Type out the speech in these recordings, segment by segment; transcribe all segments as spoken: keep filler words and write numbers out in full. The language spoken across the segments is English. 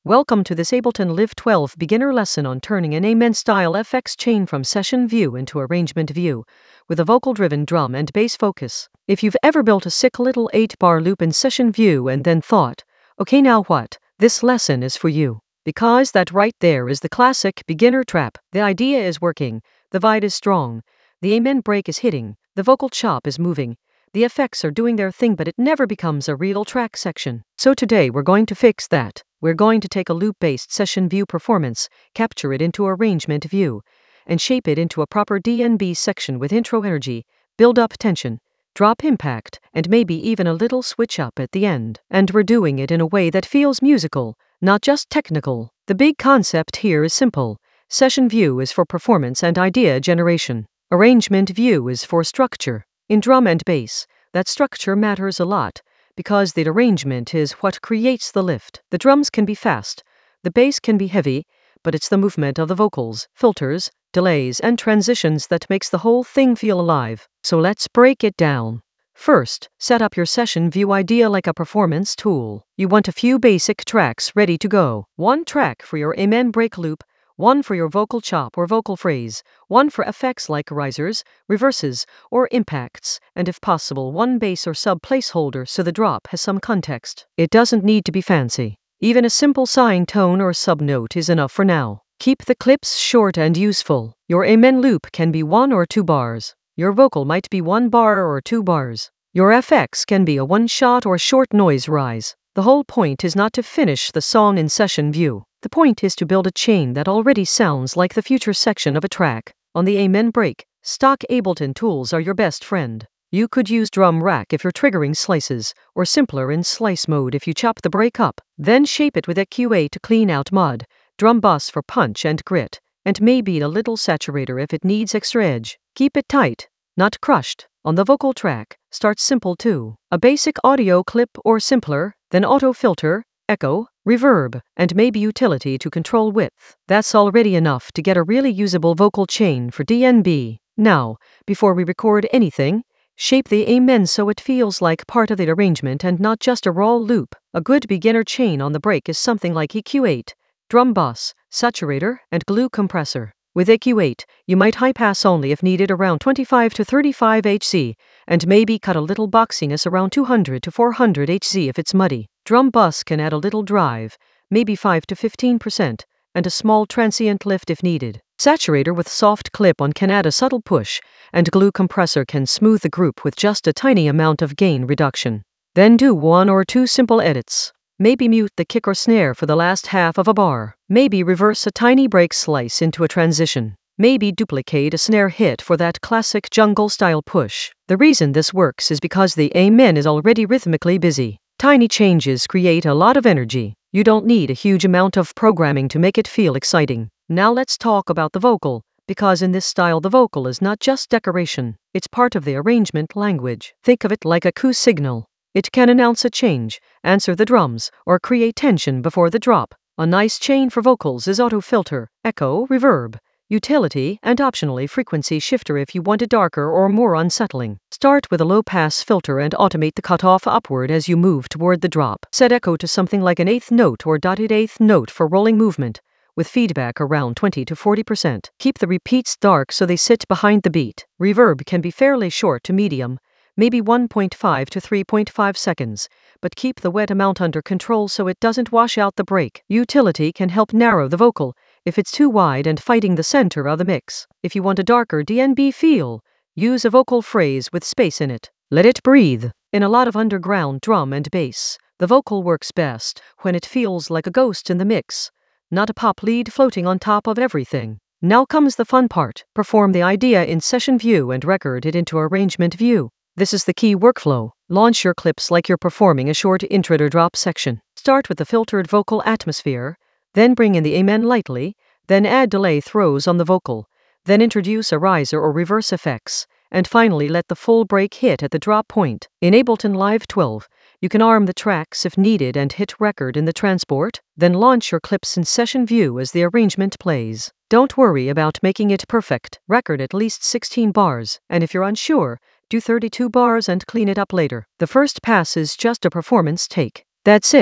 Welcome to this Ableton Live twelve beginner lesson on turning an Amen-style F X chain from session view into arrangement view, with a vocal-driven drum and bass focus. If you've ever built a sick little eight-bar loop in session view and then thought, okay now what, this lesson is for you. Because that right there is the classic beginner trap. The idea is working, the vibe is strong, the Amen break is hitting, the vocal chop is moving, the effects are doing their thing, but it never becomes a real track section. So today we're going to fix that. We're going to take a loop-based session view performance, capture it into arrangement view, and shape it into a proper D N B section with intro energy, build up tension, drop impact, and maybe even a little switch up at the end. And we're doing it in a way that feels musical, not just technical. The big concept here is simple. Session view is for performance and idea generation. Arrangement view is for structure. In drum and bass, that structure matters a lot, because the arrangement is what creates the lift. The drums can be fast, the bass can be heavy, but it's the movement of the vocals, filters, delays, and transitions that makes the whole thing feel alive. So let's break it down. First, set up your session view idea like a performance tool. You want a few basic tracks ready to go. One track for your Amen break loop, one for your vocal chop or vocal phrase, one for effects like risers, reverses, or impacts, and if possible one bass or sub placeholder so the drop has some context. It doesn't need to be fancy. Even a simple sighing tone or sub note is enough for now. Keep the clips short and useful. Your Amen loop can be one or two bars. Your vocal might be one bar or two bars. Your F X can be a one-shot or short noise rise. The whole point is not to finish the song in session view. The point is to build a chain that already sounds like the future section of a track. On the Amen break, stock Ableton tools are your best friend. You could use Drum Rack if you're triggering slices, or simpler in slice mode if you chop the break up. Then shape it with E Q A to clean out mud, Drum Bus for punch and grit, and maybe a little saturator if it needs extra edge. Keep it tight, not crushed. On the vocal track, start simple too. A basic audio clip or simpler, then auto filter, echo, reverb, and maybe utility to control width. That's already enough to get a really usable vocal chain for D N B. Now, before we record anything, shape the Amen so it feels like part of the arrangement and not just a raw loop. A good beginner chain on the break is something like E Q eight, Drum Bus, Saturator, and Glue Compressor. With E Q eight, you might high pass only if needed around twenty-five to thirty-five hertz, and maybe cut a little boxiness around two hundred to four hundred hertz if it's muddy. Drum Bus can add a little drive, maybe five to fifteen percent, and a small transient lift if needed. Saturator with soft clip-on can add a subtle push, and Glue Compressor can smooth the group with just a tiny amount of gain reduction. Then do one or two simple edits. Maybe mute the kick or snare for the last half of a bar. Maybe reverse a tiny break slice into a transition. Maybe duplicate a snare hit for that classic jungle-style push. The reason this works is because the Amen is already rhythmically busy. Tiny changes create a lot of energy. You don't need a huge amount of programming to make it feel exciting. Now let's talk about the vocal, because in this style the vocal is not just decoration, it's part of the arrangement language. Think of it like a cue signal. It can announce a change, answer the drums, or create tension before the drop. A nice chain for vocals is auto filter, echo, reverb, utility, and optionally frequency shifter if you want it darker or more unsettling. Start with a low-pass filter and automate the cutoff upward as you move toward the drop. Set echo to something like an eighth note or dotted eighth note for rolling movement, with feedback around twenty to forty percent. Keep the repeats dark so they sit behind the beat. Reverb can be fairly short to medium, maybe one point five to three point five seconds, but keep the wet amount under control so it doesn't wash out the break. Utility can help narrow the vocal if it's too wide and fighting the center of the mix. If you want a darker D N B feel, use a vocal phrase with space in it. Let it breathe. In a lot of underground drum and bass, the vocal works best when it feels like a ghost in the mix, not a pop lead floating on top of everything. Now comes the fun part. Perform the idea in session view and record it into arrangement view. This is the key workflow. Launch your clips like you're performing a short intro or drop section. Start with the filtered vocal atmosphere, then bring in the Amen lightly, then add delay throws on the vocal, then introduce a riser or reverse effects, and finally let the full break hit at the drop point. In Ableton Live twelve, you can arm the tracks if needed and hit record in the transport, then launch your clips in session view as the arrangement plays. Don't worry about making it perfect. Record at least sixteen bars, and if you're unsure, do thirty-two bars and clean it up later. The first pass is just a performance take. That's it.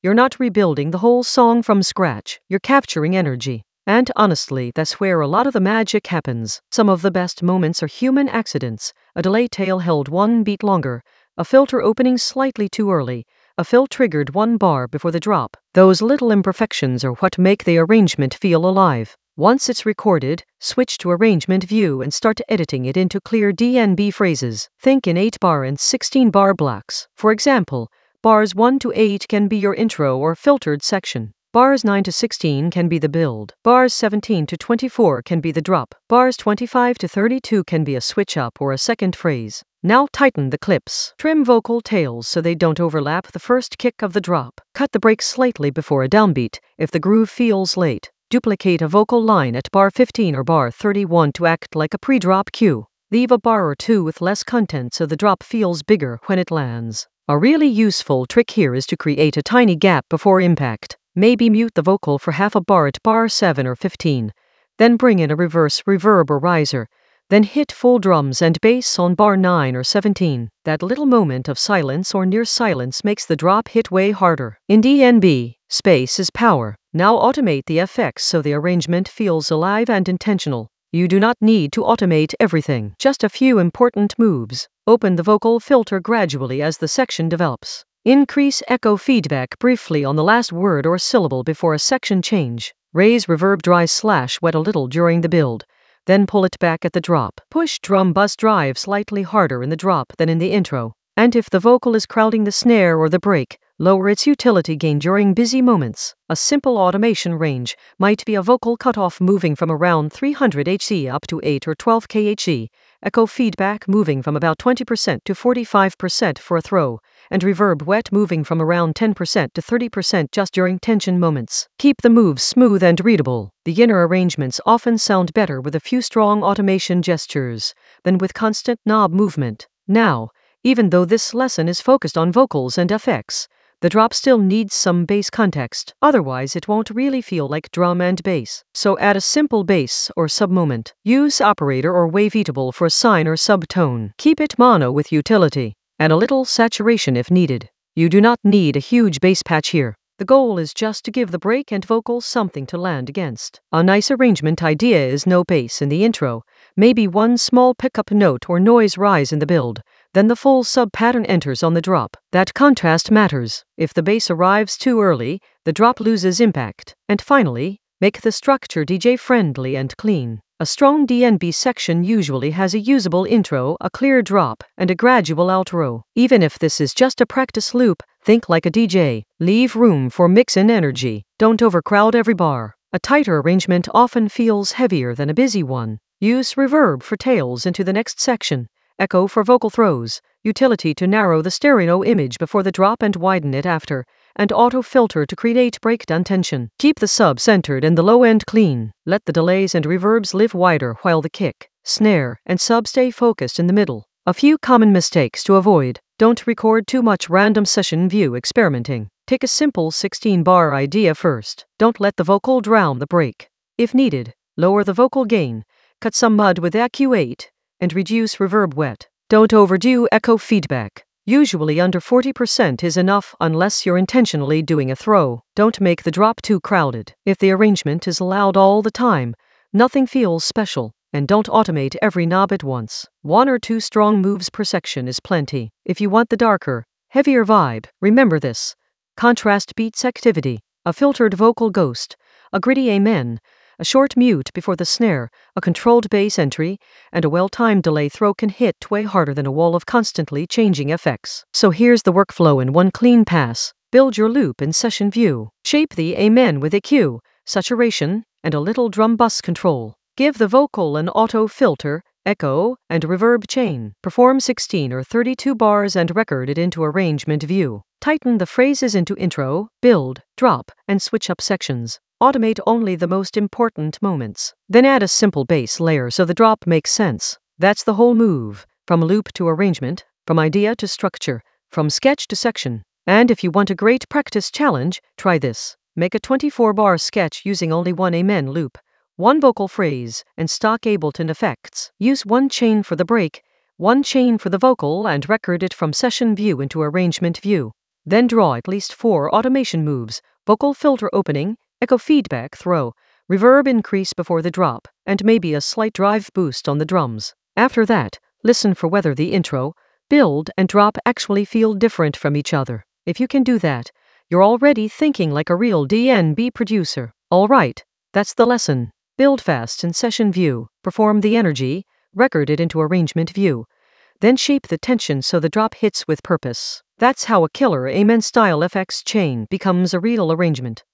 You're not rebuilding the whole song from scratch, you're capturing energy. And honestly, that's where a lot of the magic happens. Some of the best moments are human accidents. A delay tail held one beat longer, a filter opening slightly too early, a fill triggered one bar before the drop. Those little imperfections are what make the arrangement feel alive. Once it's recorded, switch to arrangement view and start editing it into clear D N B phrases. Think in eight bar and sixteen bar blocks. For example, bars one to eight can be your intro or filtered section. Bars nine to sixteen can be the build. Bars seventeen to twenty-four can be the drop. Bars twenty-five to thirty-two can be a switch up or a second phrase. Now tighten the clips. Trim vocal tails so they don't overlap the first kick of the drop. Cut the break slightly before a downbeat if the groove feels late. Duplicate a vocal line at bar fifteen or bar thirty-one to act like a pre-drop cue. Leave a bar or two with less content so the drop feels bigger when it lands. A really useful trick here is to create a tiny gap before impact. Maybe mute the vocal for half a bar at bar seven or fifteen. Then bring in a reverse reverb or riser. Then hit full drums and bass on bar nine or seventeen. That little moment of silence or near silence makes the drop hit way harder. In D N B, space is power. Now automate the effects so the arrangement feels alive and intentional. You do not need to automate everything, just a few important moves. Open the vocal filter gradually as the section develops. Increase echo feedback briefly on the last word or syllable before a section change. Raise reverb dry slash wet a little during the build. Then pull it back at the drop. Push drum bus drive slightly harder in the drop than in the intro. And if the vocal is crowding the snare or the break, lower its utility gain during busy moments. A simple automation range might be a vocal cutoff moving from around three hundred hertz up to eight or twelve kilohertz, echo feedback moving from about twenty percent to forty-five percent for a throw, and reverb wet moving from around ten percent to thirty percent just during tension moments. Keep the moves smooth and readable. The inner arrangements often sound better with a few strong automation gestures than with constant knob movement. Now, even though this lesson is focused on vocals and effects, the drop still needs some bass context, otherwise it won't really feel like drum and bass. So add a simple bass or sub-moment. Use operator or waveatable for a sine or subtone. Keep it mono with utility. Add a little saturation if needed. You do not need a huge bass patch here. The goal is just to give the break and vocals something to land against. A nice arrangement idea is no bass in the intro, maybe one small pickup note or noise rise in the build. Then the full sub-pattern enters on the drop. That contrast matters. If the bass arrives too early, the drop loses impact. And finally, make the structure D J-friendly and clean. A strong D N B section usually has a usable intro, a clear drop, and a gradual outro. Even if this is just a practice loop, think like a D J. Leave room for mix and energy. Don't overcrowd every bar. A tighter arrangement often feels heavier than a busy one. Use reverb for tails into the next section. Echo for vocal throws, utility to narrow the stereo image before the drop and widen it after, and auto filter to create breakdown tension. Keep the sub centered and the low end clean. Let the delays and reverbs live wider while the kick, snare, and sub stay focused in the middle. A few common mistakes to avoid. Don't record too much random session view experimenting. Take a simple sixteen bar idea first. Don't let the vocal drown the break. If needed, lower the vocal gain, cut some mud with A Q eight, and reduce reverb wet. Don't overdo echo feedback. Usually under forty percent is enough unless you're intentionally doing a throw. Don't make the drop too crowded. If the arrangement is loud all the time, nothing feels special. And don't automate every knob at once. One or two strong moves per section is plenty. If you want the darker, heavier vibe, remember this. Contrast beats activity, a filtered vocal ghost, a gritty amen, a short mute before the snare, a controlled bass entry, and a well-timed delay throw can hit way harder than a wall of constantly changing effects. So here's the workflow in one clean pass. Build your loop in session view. Shape the amen with E Q, saturation, and a little drum bus control. Give the vocal an auto filter, echo, and reverb chain. Perform sixteen or thirty-two bars and record it into arrangement view. Tighten the phrases into intro, build, drop, and switch up sections. Automate only the most important moments. Then add a simple bass layer so the drop makes sense. That's the whole move. From loop to arrangement, from idea to structure, from sketch to section. And if you want a great practice challenge, try this. Make a twenty-four bar sketch using only one amen loop, one vocal phrase, and stock Ableton effects. Use one chain for the break, one chain for the vocal, and record it from session view into arrangement view. Then draw at least four automation moves: vocal filter opening, echo feedback throw, reverb increase before the drop, and maybe a slight drive boost on the drums. After that, listen for whether the intro, build, and drop actually feel different from each other. If you can do that, you're already thinking like a real D N B producer. All right, that's the lesson. Build fast in session view, perform the energy, record it into arrangement view, then shape the tension so the drop hits with purpose. That's how a killer Amen style F X chain becomes a real arrangement.